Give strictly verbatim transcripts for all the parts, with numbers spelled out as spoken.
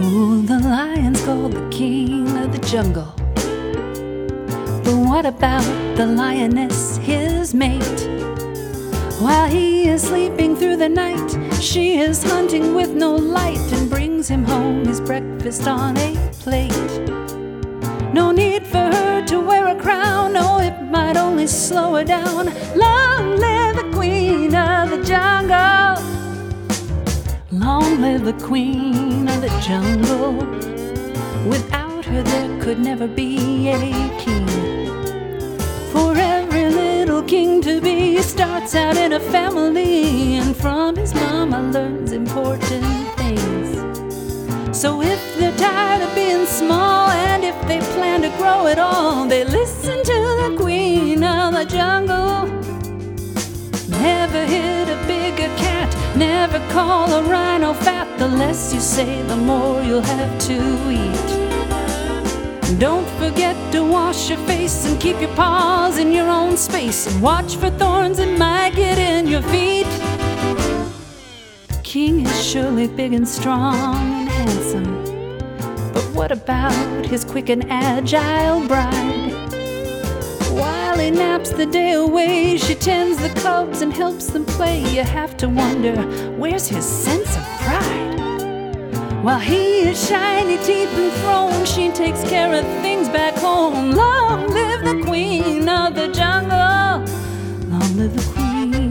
Oh, the lion's called the king of the jungle. But what about the lioness, his mate? While he is sleeping through the night, she is hunting with no light and brings him home his breakfast on a plate. No need for her to wear a crown, no, it might only slow her down. Long live the queen of the jungle. Long live the queen of the jungle. Without her there could never be a king. For every little king to be starts out in a family, and from his mama learns important things. So if they're tired of being small, and if they plan to grow at all, they listen to the queen of the jungle. Never hit a bigger cat, never call a rhino fat. The less you say, the more you'll have to eat. Don't forget to wash your face and keep your paws in your own space, and watch for thorns that might get in your feet. The king is surely big and strong and handsome, but what about his quick and agile bride? While he naps the day away, she tends the cubs and helps them play. You have to wonder, where's his sense of pride? While he is shiny teeth and throne, she takes care of things back home. Long live the queen of the jungle. Long live the queen.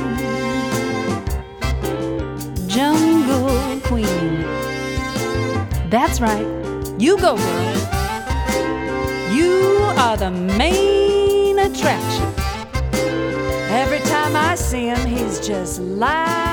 Jungle queen. That's right. You go, girl. You are the main attraction. Every time I see him, he's just like